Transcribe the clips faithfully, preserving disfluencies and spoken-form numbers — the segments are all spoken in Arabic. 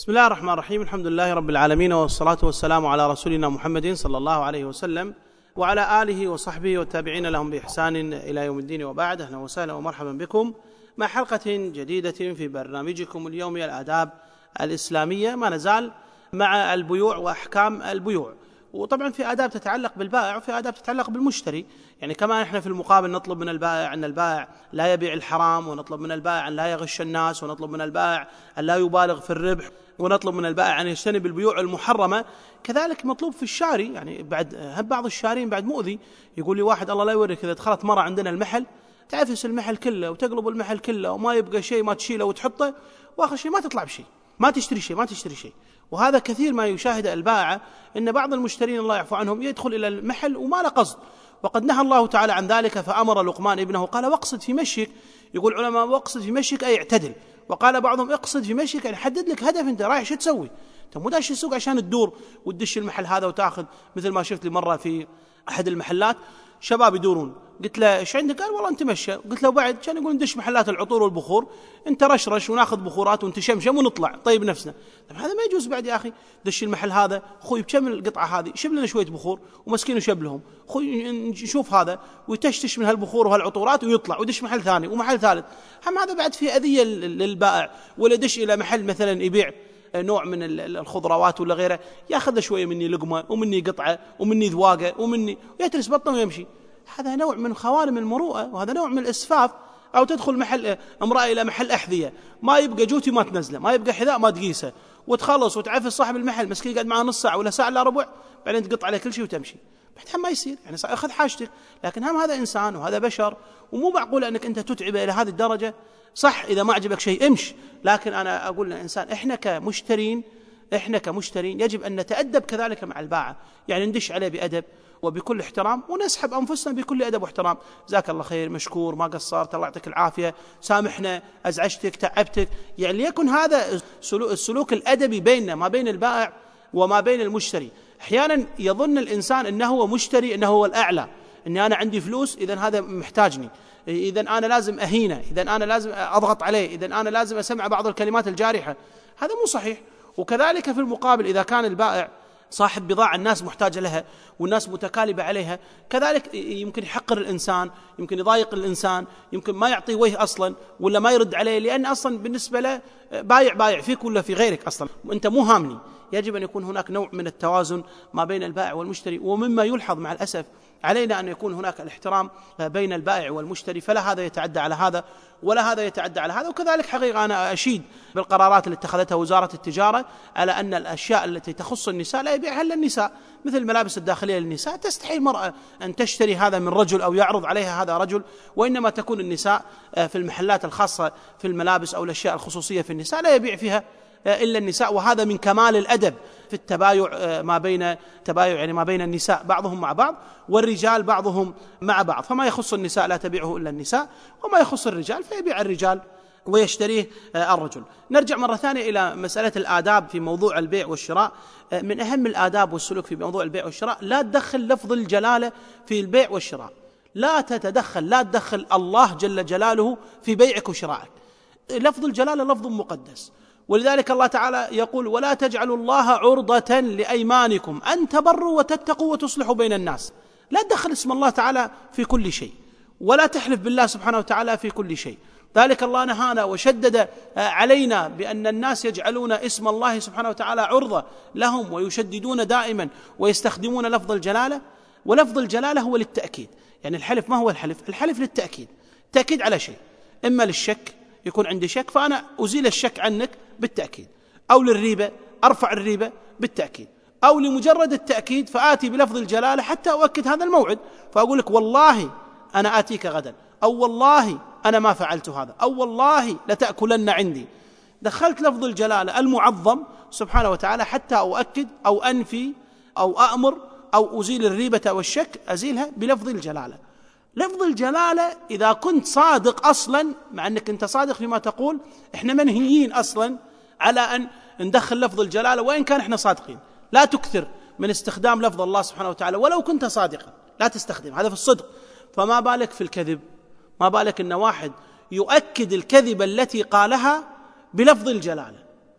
بسم الله الرحمن الرحيم. الحمد لله رب العالمين، والصلاة والسلام على رسولنا محمد صلى الله عليه وسلم وعلى آله وصحبه والتابعين لهم بإحسان إلى يوم الدين، وبعد. أهلا وسهلا ومرحبا بكم مع حلقة جديدة في برنامجكم اليومي الآداب الإسلامية. ما نزال مع البيوع وأحكام البيوع، وطبعا في آداب تتعلق بالبائع وفي آداب تتعلق بالمشتري. يعني كما نحن في المقابل نطلب من البائع أن البائع لا يبيع الحرام، ونطلب من البائع أن لا يغش الناس، ونطلب من البائع أن لا يبالغ في الربح، ونطلب من البائع أن يجتنب البيوع المحرمة. كذلك مطلوب في الشاري. يعني بعد بعض الشارين بعد مؤذي، يقول لي واحد الله لا يوريك إذا دخلت مرة عندنا المحل تعفس المحل كله وتقلب المحل كله وما يبقى شيء ما تشيله وتحطه، وآخر شيء ما تطلع بشيء، ما تشتري شيء ما تشتري شيء. وهذا كثير ما يشاهد البائع، إن بعض المشترين الله يعفو عنهم يدخل إلى المحل وما له قصد، وقد نهى الله تعالى عن ذلك. فأمر لقمان ابنه قال واقصد في مشيك. يقول علماء واقصد في مشيك أي اعتدل، وقال بعضهم اقصد في مشيك يعني حدد لك هدف، انت رايح شو تسوي؟ انت مو داش السوق عشان تدور وتدش المحل هذا وتاخذ. مثل ما شفت لي مره في احد المحلات شباب يدورون، قلت له ايش عندك؟ قال والله انت مشى. قلت له بعد كان يقول ندش محلات العطور والبخور، انت رشرش وناخذ بخورات ونتشمشم ونطلع طيب نفسنا. طيب هذا ما يجوز بعد يا اخي. دش المحل هذا اخوي بكم القطعه هذه، شب لنا شويه بخور ومسكين وشب لهم اخوي، نشوف هذا ويتشتش من هالبخور وهالعطورات ويطلع ودش محل ثاني ومحل ثالث. هم هذا بعد في اذيه للبائع. ولا دش الى محل مثلا يبيع نوع من الخضروات ولا غيره، ياخذ شويه مني لقمه ومني قطعه ومني ذواقه ومني ويترس بطنه ويمشي. هذا نوع من خوارم المروءه، وهذا نوع من الاسفاف. او تدخل محل امراه الى محل احذيه، ما يبقى جوتي ما تنزله، ما يبقى حذاء ما تقيسه، وتخلص وتعفس صاحب المحل مسكين قاعد معاه نص ساعه ولا ساعه الا ربع، بعدين تقط عليه كل شيء وتمشي. بعدها ما يصير، يعني اخذ حاجتك. لكن هم هذا انسان وهذا بشر، ومو معقول انك انت تتعبه الى هذه الدرجه. صح اذا ما عجبك شيء امش، لكن انا اقول للانسان احنا كمشترين احنا كمشترين يجب ان نتادب كذلك مع البائع، يعني ندش عليه بادب وبكل احترام، ونسحب انفسنا بكل ادب واحترام. جزاك الله خير، مشكور، ما قصرت، الله يعطيك العافيه، سامحنا، ازعجتك، تعبتك. يعني ليكن هذا السلوك الادبي بيننا ما بين البائع وما بين المشتري. احيانا يظن الانسان انه هو مشتري، انه هو الاعلى، اني انا عندي فلوس اذا هذا محتاجني، اذا انا لازم اهينه، اذا انا لازم اضغط عليه، اذا انا لازم اسمع بعض الكلمات الجارحه. هذا مو صحيح. وكذلك في المقابل اذا كان البائع صاحب بضاعة الناس محتاجة لها والناس متكالبة عليها، كذلك يمكن يحقر الإنسان، يمكن يضايق الإنسان، يمكن ما يعطي وجه أصلا ولا ما يرد عليه، لأن أصلا بالنسبة له بايع بايع فيك ولا في غيرك، أصلا أنت مو هامني. يجب أن يكون هناك نوع من التوازن ما بين البائع والمشتري. ومما يلحظ مع الأسف علينا أن يكون هناك الاحترام بين البائع والمشتري، فلا هذا يتعدى على هذا ولا هذا يتعدى على هذا. وكذلك حقيقة أنا أشيد بالقرارات اللي اتخذتها وزارة التجارة على أن الأشياء التي تخص النساء لا يبيعها إلا النساء، مثل الملابس الداخلية للنساء. تستحي المرأة أن تشتري هذا من رجل أو يعرض عليها هذا رجل، وإنما تكون النساء في المحلات الخاصة في الملابس أو الأشياء الخصوصية في النساء لا يبيع فيها إلا النساء. وهذا من كمال الأدب في التبايع ما بين تبايع يعني ما بين النساء بعضهم مع بعض والرجال بعضهم مع بعض. فما يخص النساء لا تبيعه إلا النساء، وما يخص الرجال فيبيع الرجال ويشتريه الرجل. نرجع مرة ثانية إلى مسألة الآداب في موضوع البيع والشراء. من أهم الآداب والسلوك في موضوع البيع والشراء لا تدخل لفظ الجلالة في البيع والشراء. لا تتدخل، لا تدخل الله جل جلاله في بيعك وشرائك. لفظ الجلالة لفظ مقدس، ولذلك الله تعالى يقول ولا تجعلوا الله عرضة لأيمانكم أن تبروا وتتقوا وتصلحوا بين الناس. لا تدخل اسم الله تعالى في كل شيء، ولا تحلف بالله سبحانه وتعالى في كل شيء. ذلك الله نهانا وشدد علينا بأن الناس يجعلون اسم الله سبحانه وتعالى عرضة لهم، ويشددون دائما ويستخدمون لفظ الجلالة. ولفظ الجلالة هو للتأكيد. يعني الحلف ما هو الحلف؟ الحلف للتأكيد، تأكيد على شيء، إما للشك، يكون عندي شك فأنا أزيل الشك عنك بالتأكيد، أو للريبة أرفع الريبة بالتأكيد، أو لمجرد التأكيد فآتي بلفظ الجلالة حتى أؤكد هذا الموعد، فأقول لك والله أنا آتيك غدا، أو والله أنا ما فعلت هذا، أو والله لتأكلن عندي. دخلت لفظ الجلالة المعظم سبحانه وتعالى حتى أؤكد أو أنفي أو أأمر أو أزيل الريبة والشك، أزيلها بلفظ الجلالة. لفظ الجلالة إذا كنت صادق أصلا، مع أنك أنت صادق فيما تقول، إحنا منهيين أصلا على أن ندخل لفظ الجلالة وإن كان إحنا صادقين. لا تكثر من استخدام لفظ الله سبحانه وتعالى ولو كنت صادقا، لا تستخدم، هذا في الصدق. فما بالك في الكذب؟ ما بالك أن واحد يؤكد الكذبة التي قالها بلفظ الجلالة.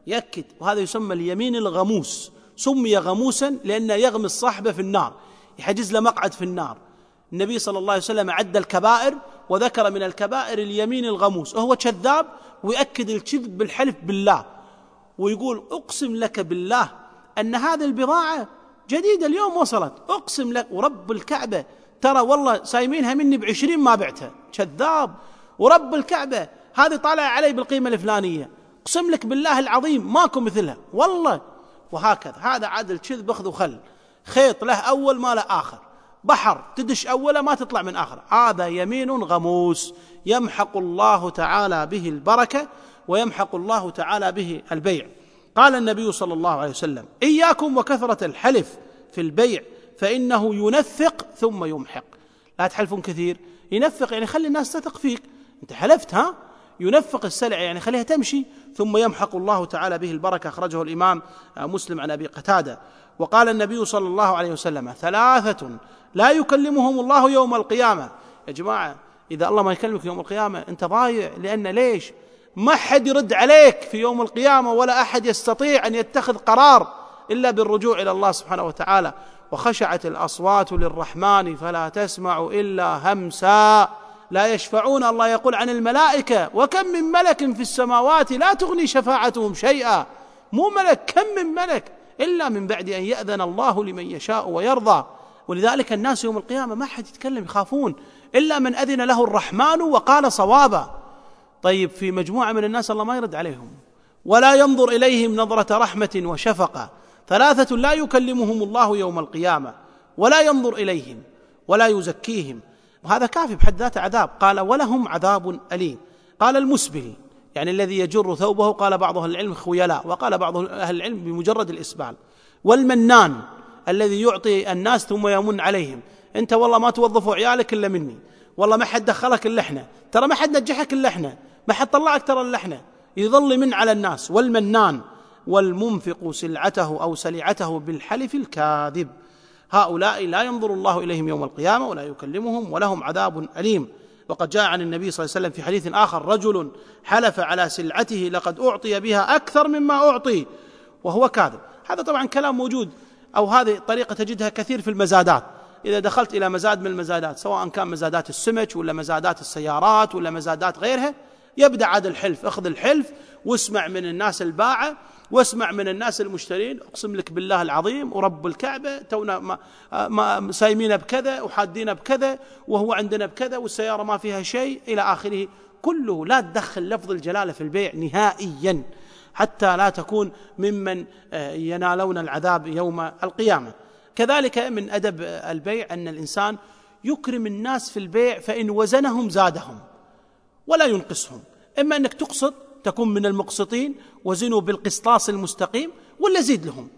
يأكد. وهذا يسمى اليمين الغموس، سمي غموسا لأنه يغمس صاحبه في النار، يحجز له مقعد في النار. النبي صلى الله عليه وسلم عد الكبائر وذكر من الكبائر اليمين الغموس، وهو كذاب ويأكد الكذب بالحلف بالله، ويقول أقسم لك بالله أن هذه البضاعة جديدة اليوم وصلت، أقسم لك ورب الكعبة ترى والله سايمينها مني بعشرين ما بعتها. كذاب. ورب الكعبة هذه طالعة علي بالقيمة الفلانية، أقسم لك بالله العظيم ماكو مثلها والله. وهكذا هذا عدل كذب أخذ وخل، خيط له أول ما له آخر، بحر تدش أوله ما تطلع من آخر. هذا يمين غموس يمحق الله تعالى به البركة ويمحق الله تعالى به البيع. قال النبي صلى الله عليه وسلم إياكم وكثرة الحلف في البيع فإنه ينفق ثم يمحق. لا تحلفون كثير، ينفق يعني خلي الناس تثق فيك، أنت حلفت ها، ينفق السلع يعني خليها تمشي، ثم يمحق الله تعالى به البركة. أخرجه الإمام مسلم عن أبي قتادة. وقال النبي صلى الله عليه وسلم ثلاثة لا يكلمهم الله يوم القيامة. يا جماعة إذا الله ما يكلمك يوم القيامة أنت ضايع، لأن ليش؟ ما أحد يرد عليك في يوم القيامة، ولا أحد يستطيع أن يتخذ قرار إلا بالرجوع إلى الله سبحانه وتعالى. وخشعت الأصوات للرحمن فلا تسمع إلا همسا لا يشفعون. الله يقول عن الملائكة وكم من ملك في السماوات لا تغني شفاعتهم شيئا، مو ملك، كم من ملك، إلا من بعد أن يأذن الله لمن يشاء ويرضى. ولذلك الناس يوم القيامة ما حد يتكلم، يخافون إلا من أذن له الرحمن وقال صوابا. طيب في مجموعة من الناس الله ما يرد عليهم ولا ينظر إليهم نظرة رحمة وشفقة. ثلاثة لا يكلمهم الله يوم القيامة ولا ينظر إليهم ولا يزكيهم. وهذا كافي بحد ذاته عذاب. قال ولهم عذاب أليم. قال المسبل يعني الذي يجر ثوبه، قال بعض أهل العلم خيلاء، وقال بعض أهل العلم بمجرد الإسبال. والمنان الذي يعطي الناس ثم يمن عليهم، أنت والله ما توظفوا عيالك إلا مني، والله ما حد دخلك إلا إحنا، ترى ما حد نجحك إلا إحنا، ما حد طلعك ترى إلا إحنا، يظل من على الناس. والمنان والمنفق سلعته أو سلعته بالحلف الكاذب. هؤلاء لا ينظر الله إليهم يوم القيامة ولا يكلمهم ولهم عذاب أليم. وقد جاء عن النبي صلى الله عليه وسلم في حديث آخر رجل حلف على سلعته لقد أعطي بها أكثر مما أعطي وهو كاذب. هذا طبعا كلام موجود، أو هذه طريقة تجدها كثير في المزادات. إذا دخلت إلى مزاد من المزادات، سواء كان مزادات السمك ولا مزادات السيارات ولا مزادات غيرها، يبدأ عاد الحلف، أخذ الحلف واسمع من الناس الباعة واسمع من الناس المشترين، أقسم لك بالله العظيم ورب الكعبة تونا ما ما سايمين بكذا وحادين بكذا وهو عندنا بكذا والسيارة ما فيها شيء إلى آخره. كله لا تدخل لفظ الجلالة في البيع نهائيا، حتى لا تكون ممن ينالون العذاب يوم القيامة. كذلك من أدب البيع أن الإنسان يكرم الناس في البيع، فإن وزنهم زادهم ولا ينقصهم. إما أنك تقسط تكون من المقسطين وزنوا بالقسطاس المستقيم، ولا زيد لهم.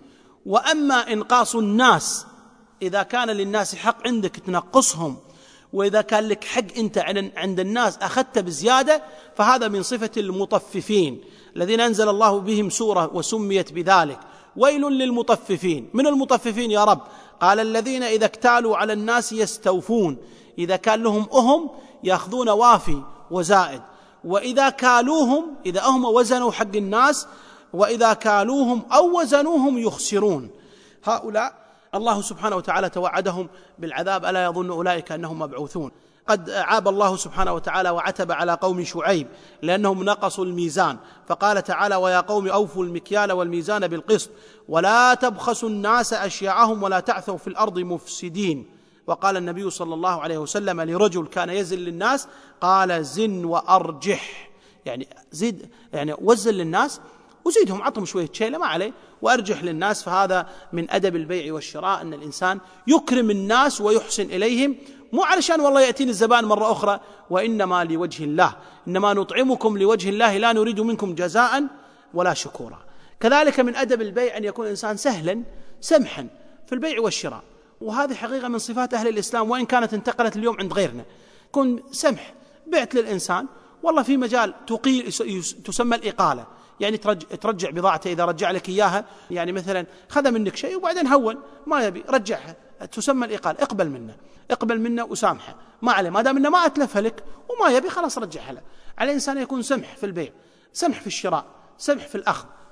وأما إنقاص الناس، إذا كان للناس حق عندك تنقصهم، وإذا كان لك حق أنت عند الناس أخذت بزيادة، فهذا من صفة المطففين الذين أنزل الله بهم سورة وسميت بذلك. ويل للمطففين. من المطففين يا رب؟ قال الذين إذا اكتالوا على الناس يستوفون، إذا كان لهم أهم يأخذون وافي وزائد، وإذا كالوهم إذا هم وزنوا حق الناس، وإذا كالوهم أو وزنوهم يخسرون. هؤلاء الله سبحانه وتعالى توعدهم بالعذاب، ألا يظن أولئك أنهم مبعوثون. قد عاب الله سبحانه وتعالى وعتب على قوم شعيب لأنهم نقصوا الميزان، فقال تعالى ويا قوم أوفوا المكيال والميزان بالقسط ولا تبخسوا الناس أشياءهم ولا تعثوا في الأرض مفسدين. وقال النبي صلى الله عليه وسلم لرجل كان يزن للناس، قال زن وأرجح، يعني زيد، يعني وزن للناس وزيدهم، عطهم شوية شيلة ما عليه، وأرجح للناس. فهذا من أدب البيع والشراء أن الإنسان يكرم الناس ويحسن إليهم، مو علشان والله يأتيني الزبائن مرة أخرى، وإنما لوجه الله، إنما نطعمكم لوجه الله لا نريد منكم جزاء ولا شكورا. كذلك من أدب البيع أن يكون الإنسان سهلا سمحا في البيع والشراء، وهذه حقيقة من صفات أهل الإسلام، وإن كانت انتقلت اليوم عند غيرنا. كن سمح، بعت للإنسان والله في مجال تقيل تسمى الإقالة، يعني ترجع بضاعته إذا رجع لك إياها، يعني مثلا خذ منك شيء وبعدين هون ما يبي رجعها، تسمى الإقالة. اقبل منه اقبل منه وسامحه، ما عليه، ما دام انه ما أتلفها لك وما يبي خلاص رجعها له. على الإنسان يكون سمح في البيع، سمح في الشراء، سمح في الأخذ،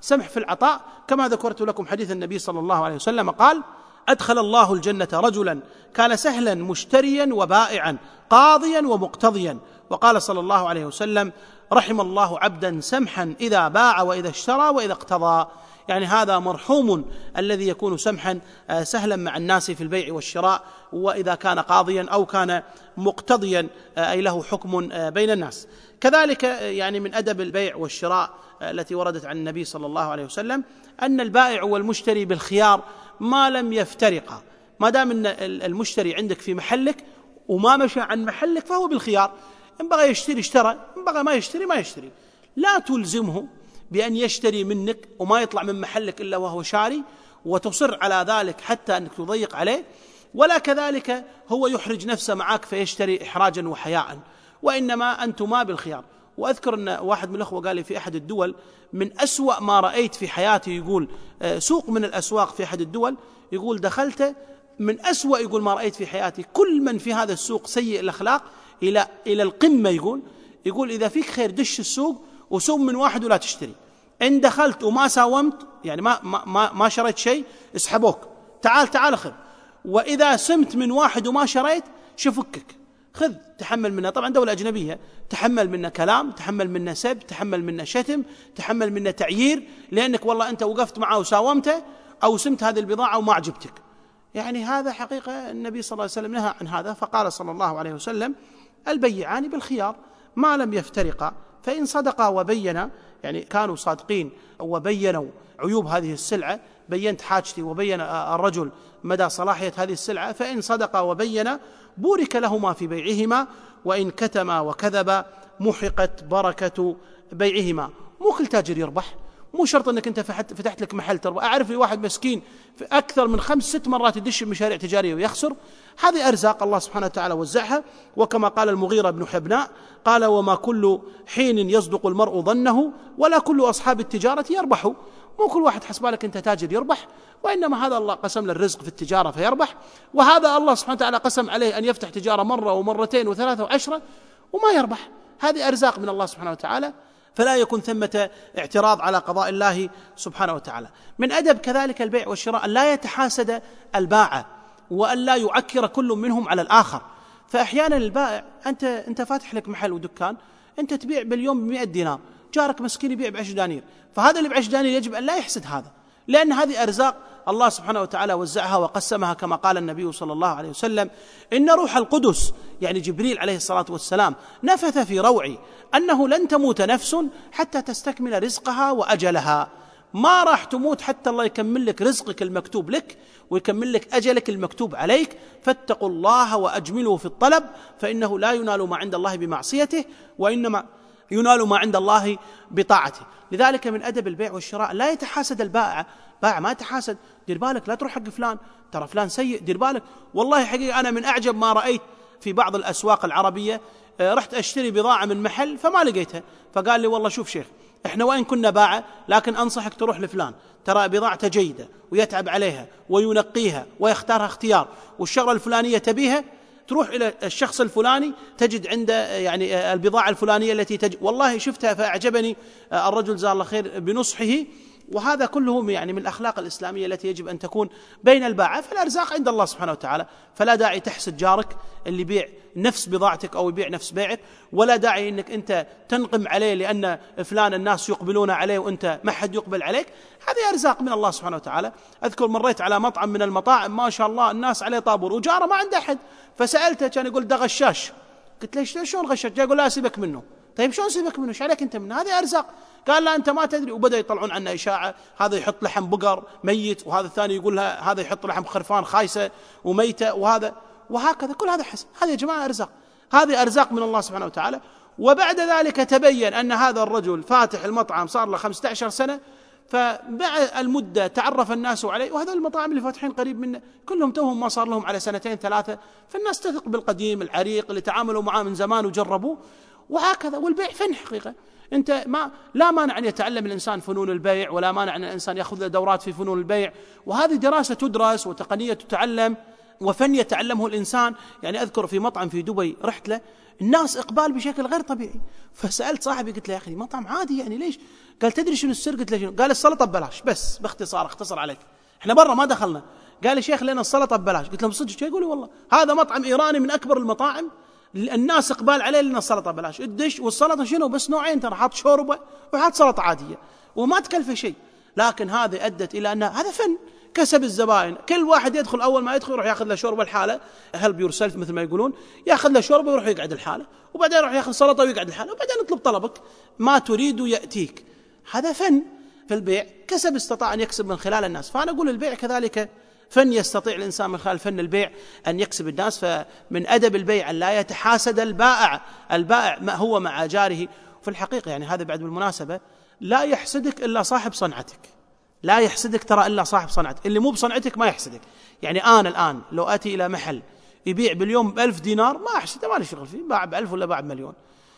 سمح في العطاء، كما ذكرت لكم حديث النبي صلى الله عليه وسلم قال: أدخل الله الجنة رجلا كان سهلا مشتريا وبائعا قاضيا ومقتضيا. وقال صلى الله عليه وسلم: رحم الله عبدا سمحا إذا باع وإذا اشترى وإذا اقتضى. يعني هذا مرحوم الذي يكون سمحا سهلا مع الناس في البيع والشراء، وإذا كان قاضيا أو كان مقتضيا أي له حكم بين الناس. كذلك يعني من أدب البيع والشراء التي وردت عن النبي صلى الله عليه وسلم أن البائع والمشتري بالخيار ما لم يفترقا. ما دام أن المشتري عندك في محلك وما مشى عن محلك فهو بالخيار، إن بغى يشتري اشترى، إن بغى ما يشتري ما يشتري. لا تلزمه بأن يشتري منك وما يطلع من محلك إلا وهو شاري وتصر على ذلك حتى أنك تضيق عليه، ولا كذلك هو يحرج نفسه معك فيشتري إحراجا وحياء، وإنما أنتما بالخيار. وأذكر أن واحد من الأخوة قال لي في أحد الدول: من أسوأ ما رأيت في حياتي، يقول سوق من الأسواق في أحد الدول، يقول دخلت من أسوأ يقول ما رأيت في حياتي، كل من في هذا السوق سيء الأخلاق إلى إلى القمة. يقول يقول إذا فيك خير دش السوق وسوم من واحد ولا تشتري. إن دخلت وما ساومت يعني ما ما ما شريت شيء اسحبوك، تعال تعال خذ. وإذا سمت من واحد وما شريت شفكك، خذ تحمل منه. طبعا دولة أجنبية، تحمل منه كلام، تحمل منه سب، تحمل منه شتم، تحمل منه تعيير، لأنك والله أنت وقفت معه وساومته أو سمت هذه البضاعة وما عجبتك. يعني هذا حقيقة النبي صلى الله عليه وسلم نهى عن هذا، فقال صلى الله عليه وسلم: البيعان بالخيار ما لم يفترقا، فإن صدقا وبينا، يعني كانوا صادقين وبينوا عيوب هذه السلعة، بينت حاجتي وبين الرجل مدى صلاحية هذه السلعة، فإن صدقا وبينا بورك لهما في بيعهما، وإن كتما وكذبا محقت بركة بيعهما. مو كل تاجر يربح، مو شرط أنك أنت فتحت لك محل تربح. أعرف لي واحد مسكين في أكثر من خمس ست مرات يدش بمشاريع تجارية ويخسر. هذه أرزاق الله سبحانه وتعالى وزعها. وكما قال المغيرة بن حبناء قال: وما كل حين يصدق المرء ظنه، ولا كل أصحاب التجارة يربحوا. مو كل واحد حسبالك أنت تاجر يربح، وإنما هذا الله قسم له الرزق في التجارة فيربح، وهذا الله سبحانه وتعالى قسم عليه أن يفتح تجارة مرة ومرتين وثلاثة وعشرة وما يربح. هذه أرزاق من الله سبحانه وتعالى، فلا يكون ثمة اعتراض على قضاء الله سبحانه وتعالى. من أدب كذلك البيع والشراء أن لا يتحاسد البائع، وأن لا يعكر كل منهم على الآخر. فأحيانا البائع أنت أنت فاتح لك محل ودكان، أنت تبيع باليوم بمئة دينار، جارك مسكين يبيع بعشر دنانير، فهذا اللي بعشر دنانير يجب أن لا يحسد هذا، لأن هذه أرزاق الله سبحانه وتعالى وزعها وقسمها، كما قال النبي صلى الله عليه وسلم: إن روح القدس، يعني جبريل عليه الصلاة والسلام، نفث في روعي أنه لن تموت نفس حتى تستكمل رزقها وأجلها. ما راح تموت حتى الله يكمل لك رزقك المكتوب لك ويكمل لك أجلك المكتوب عليك. فاتقوا الله وأجملوا في الطلب، فإنه لا ينال ما عند الله بمعصيته، وإنما ينال ما عند الله بطاعته. لذلك من أدب البيع والشراء لا يتحاسد البائع. بائع ما يتحاسد، دير بالك لا تروح حق فلان، ترى فلان سيء، دير بالك. والله حقيقة أنا من أعجب ما رأيت في بعض الأسواق العربية، رحت أشتري بضاعة من محل فما لقيتها، فقال لي: والله شوف شيخ، إحنا وإن كنا باعة لكن أنصحك تروح لفلان، ترى بضاعته جيدة ويتعب عليها وينقيها ويختارها اختيار، والشغلة الفلانية تبيها، تروح إلى الشخص الفلاني تجد عنده يعني البضاعة الفلانية التي تجد. والله شفتها فأعجبني الرجل جزاه الله خير بنصحه. وهذا كله يعني من الأخلاق الإسلامية التي يجب أن تكون بين الباعة. فالأرزاق عند الله سبحانه وتعالى، فلا داعي تحسد جارك اللي يبيع نفس بضاعتك أو يبيع نفس بيعك، ولا داعي أنك أنت تنقم عليه لأن فلان الناس يقبلون عليه وأنت ما حد يقبل عليك. هذه أرزاق من الله سبحانه وتعالى. أذكر مريت على مطعم من المطاعم ما شاء الله الناس عليه طابور وجاره ما عنده أحد، فسألته كان يقول: ده غشاش. قلت له: شلون غشاش؟ جاء يقول: لا سيبك منه. طيب شلون سيبك منه؟ ايش عليك انت منه؟ هذه ارزاق. قال: لا انت ما تدري. وبدا يطلعون عنا اشاعه، هذا يحط لحم بقر ميت، وهذا الثاني يقول لها هذا يحط لحم خرفان خايسه وميته، وهذا وهكذا. كل هذا حسن. هذه يا جماعه ارزاق، هذه ارزاق من الله سبحانه وتعالى. وبعد ذلك تبين ان هذا الرجل فاتح المطعم صار له خمسة عشر سنه، فمع المده تعرف الناس عليه. وهذا المطاعم اللي فاتحين قريب منه كلهم توهم ما صار لهم على سنتين ثلاثه، فالناس تثق بالقديم العريق اللي تعاملوا معاه من زمان وجربوه، وهكذا. والبيع فن حقيقة. أنت ما لا مانع أن يتعلم الإنسان فنون البيع، ولا مانع أن الإنسان يأخذ دورات في فنون البيع، وهذه دراسة تدرس وتقنية تتعلم. وفن يتعلمه الإنسان. يعني أذكر في مطعم في دبي رحت له، الناس إقبال بشكل غير طبيعي، فسألت صاحبي قلت له يا أخي مطعم عادي يعني ليش؟ قال تدري شنو السر؟ قلت له شنو؟ قال السلطة ببلاش. بس باختصار اختصر عليك، احنا برا ما دخلنا. قال لي شيخ لنا السلطة ببلاش. قلت له صدق؟ يقول لي والله هذا مطعم إيراني من أكبر المطاعم، الناس إقبال عليه لنا السلطة ببلاش. الدش والسلطة شنو بس نوعين ترى، حاط شوربة وحاط سلطة عادية وما تكلفه شيء. لكن هذا أدت إلى أن هذا فن كسب الزبائن. كل واحد يدخل أول ما يدخل يروح يأخذ له شوربة الحالة، هل يورسلف مثل ما يقولون، يأخذ له شوربة ويروح يقعد الحالة، وبعدين يروح يأخذ سلطة ويقعد الحالة، وبعدين يطلب طلبك ما تريد يأتيك. هذا فن في البيع، كسب استطاع أن يكسب من خلال الناس. فأنا أقول البيع كذلك فن، يستطيع الإنسان من خلال فن البيع أن يكسب الناس. فمن أدب البيع أن لا يتحاسد البائع، البائع ما هو مع جاره. في الحقيقة يعني هذا بعد بالمناسبة، لا يحسدك إلا صاحب صنعتك، لا يحسدك ترى إلا صاحب صنعتك، اللي مو بصنعتك ما يحسدك. يعني أنا الآن لو أتي إلى محل يبيع باليوم بألف دينار ما أحسده، ما لي شغل فيه، باع بألف ولا باع بمليون.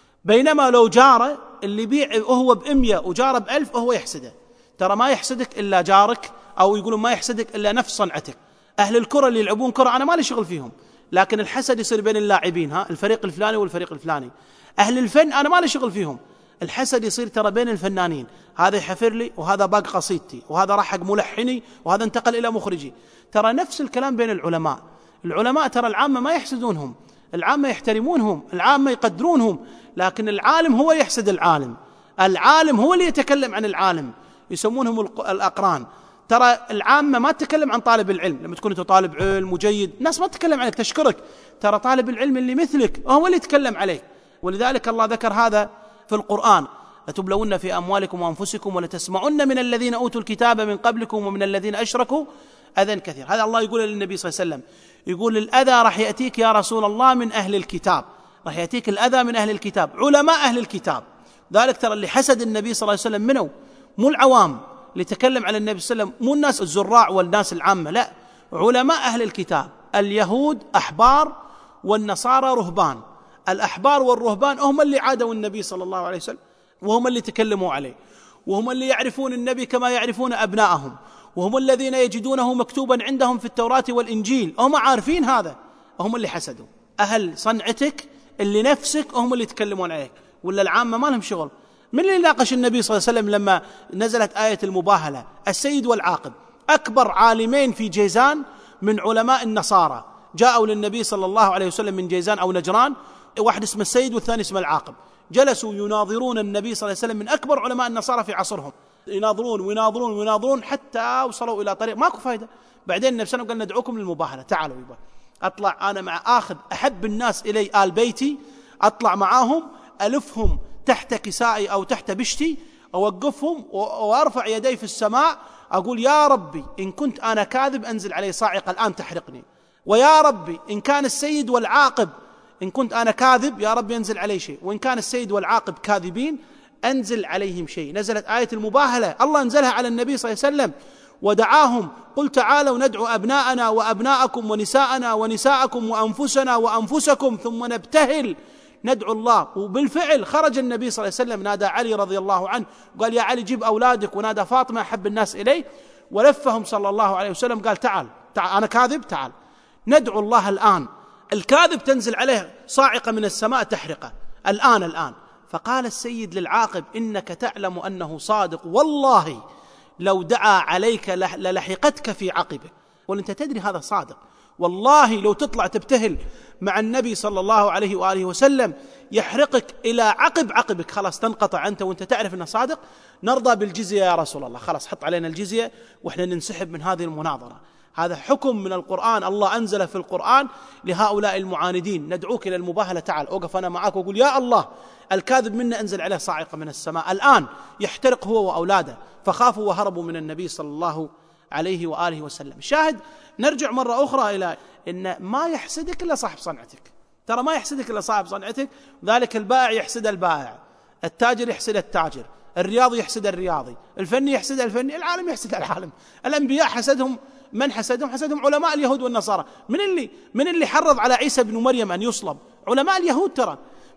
بينما لو جاره اللي يبيع وهو بأمية وجاره بألف وهو يحسده، ترى ما يحسدك إلا جارك، أو يقولون ما يحسدك إلا نفس صنعتك. أهل الكرة اللي يلعبون كرة أنا ما لي شغل فيهم، لكن الحسد يصير بين اللاعبين، ها الفريق الفلاني والفريق الفلاني. أهل الفن أنا ما لي شغل فيهم، الحسد يصير ترى بين الفنانين، هذا يحفر لي وهذا باق قصيدتي وهذا راح حق ملحني وهذا انتقل إلى مخرجي. ترى نفس الكلام بين العلماء. العلماء ترى العامة ما يحسدونهم، العامة يحترمونهم، العامة يقدرونهم، لكن العالم هو يحسد العالم، العالم هو اللي يتكلم عن العالم، يسمونهم الأقران. ترى العامة ما تتكلم عن طالب العلم، لما تكون أنت طالب علم وجيد الناس ما تتكلم عليك تشكرك، ترى طالب العلم اللي مثلك هو اللي يتكلم عليك. ولذلك الله ذكر هذا في القرآن: لتبلون في أموالكم وأنفسكم ولتسمعن من الذين أوتوا الكتاب من قبلكم ومن الذين أشركوا أذى كثير. هذا الله يقول للنبي صلى الله عليه وسلم، يقول الأذى راح يأتيك يا رسول الله من أهل الكتاب، راح يأتيك الأذى من أهل الكتاب، علماء أهل الكتاب. ذلك ترى اللي حسد النبي صلى الله عليه وسلم منه مو العوام اللي تكلم على النبي صلى الله عليه وسلم، مو الناس الزراع والناس العامة، لا، علماء أهل الكتاب. اليهود أحبار والنصارى رهبان. الأحبار والرهبان هم اللي عادوا النبي صلى الله عليه وسلم، وهم اللي تكلموا عليه، وهم اللي يعرفون النبي كما يعرفون أبنائهم، وهم الذين يجدونه مكتوبا عندهم في التوراة والإنجيل، هم عارفين هذا، هم اللي حسدوا. أهل صنعتك اللي نفسك هم اللي يتكلمون عليك، ولا العامة ما لهم شغل. من اللي ناقش النبي صلى الله عليه وسلم لما نزلت آية المباهلة؟ السيد والعاقب، أكبر عالمين في جيزان من علماء النصارى جاءوا للنبي صلى الله عليه وسلم من جيزان أو نجران، واحد اسمه السيد والثاني اسمه العاقب، جلسوا يناظرون النبي صلى الله عليه وسلم، من أكبر علماء النصارى في عصرهم، يناظرون ويناظرون ويناظرون حتى وصلوا إلى طريق ماكو فايدة. بعدين النبي صلى الله عليه وسلم قال ندعوكم للمباهلة، تعالوا يبا أطلع أنا مع آخذ أحب الناس إلي آل بيتي، أطلع معاهم ألفهم تحت كسائي أو تحت بشتي، أوقفهم وأرفع يدي في السماء أقول يا ربي إن كنت أنا كاذب أنزل علي صاعقة الآن تحرقني، ويا ربي إن كان السيد والعاقب، إن كنت أنا كاذب يا رب ينزل علي شيء، وإن كان السيد والعاقب كاذبين أنزل عليهم شيء. نزلت آية المباهلة، الله أنزلها على النبي صلى الله عليه وسلم ودعاهم: قل تعالوا ندعو أبناءنا وأبناءكم ونساءنا ونساءكم وأنفسنا وأنفسكم ثم نبتهل ندعو الله. وبالفعل خرج النبي صلى الله عليه وسلم، نادى علي رضي الله عنه قال يا علي جيب أولادك، ونادى فاطمة أحب الناس إليه، ولفهم صلى الله عليه وسلم قال تعال تعال أنا كاذب، تعال ندعو الله الآن. الكاذب تنزل عليه صاعقة من السماء تحرقه الآن الآن. فقال السيد للعاقب: إنك تعلم أنه صادق، والله لو دعا عليك للحقتك في عقبه. وأنت تدري هذا صادق، والله لو تطلع تبتهل مع النبي صلى الله عليه وآله وسلم يحرقك إلى عقب عقبك، خلاص تنقطع أنت وأنت تعرف أنه صادق. نرضى بالجزية يا رسول الله، خلاص حط علينا الجزية وإحنا ننسحب من هذه المناظرة. هذا حكم من القرآن، الله أنزل في القرآن لهؤلاء المعاندين: ندعوك إلى المباهلة، تعال أوقف أنا معك وأقول يا الله الكاذب منا أنزل عليه صاعقة من السماء الآن يحترق هو وأولاده. فخافوا وهربوا من النبي صلى الله عليه وآله وسلم. شاهد، نرجع مرة أخرى إلى إن ما يحسدك إلا صاحب صنعتك، ترى ما يحسدك إلا صاحب صنعتك. ذلك البائع يحسد البائع، التاجر يحسد التاجر، الرياضي يحسد الرياضي، الفني يحسد الفني، العالم يحسد العالم. الأنبياء حسدهم من حسدهم؟ حسدهم علماء اليهود والنصارى. من اللي من اللي حرض على عيسى بن مريم أن يصلب؟ علماء اليهود. ترى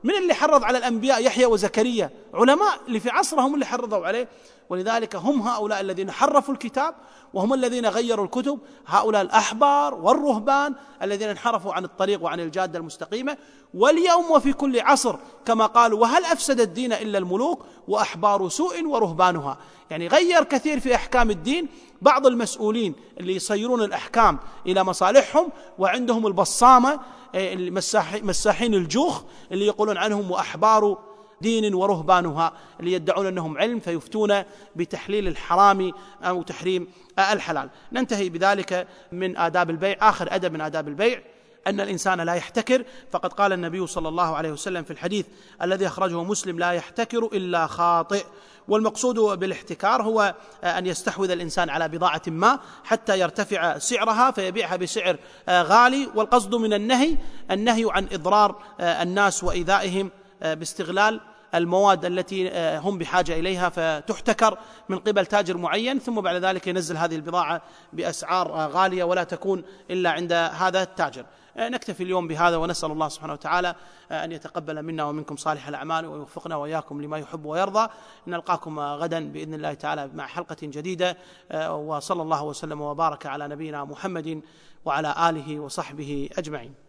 من اللي حرض على الأنبياء؟ يحيى وزكريا، علماء اللي في عصرهم اللي حرضوا عليه. ولذلك هم هؤلاء الذين حرفوا الكتاب وهم الذين غيروا الكتب، هؤلاء الأحبار والرهبان الذين انحرفوا عن الطريق وعن الجادة المستقيمة. واليوم وفي كل عصر كما قالوا: وهل أفسد الدين إلا الملوك وأحبار سوء ورهبانها. يعني غير كثير في أحكام الدين بعض المسؤولين اللي يصيرون الأحكام إلى مصالحهم، وعندهم البصامة مساحين الجوخ اللي يقولون عنهم وأحبار دين ورهبانها، اللي يدعون أنهم علم فيفتون بتحليل الحرام أو تحريم الحلال. ننتهي بذلك من آداب البيع. آخر أدب من آداب البيع أن الإنسان لا يحتكر، فقد قال النبي صلى الله عليه وسلم في الحديث الذي أخرجه مسلم: لا يحتكر إلا خاطئ. والمقصود بالاحتكار هو أن يستحوذ الإنسان على بضاعة ما حتى يرتفع سعرها فيبيعها بسعر غالي. والقصد من النهي النهي عن إضرار الناس وإيذائهم باستغلال المواد التي هم بحاجة إليها فتحتكر من قبل تاجر معين، ثم بعد ذلك ينزل هذه البضاعة بأسعار غالية ولا تكون إلا عند هذا التاجر. نكتفي اليوم بهذا، ونسأل الله سبحانه وتعالى أن يتقبل منا ومنكم صالح الأعمال ويوفقنا وإياكم لما يحب ويرضى. نلقاكم غدا بإذن الله تعالى مع حلقة جديدة، وصلى الله وسلم وبارك على نبينا محمد وعلى آله وصحبه أجمعين.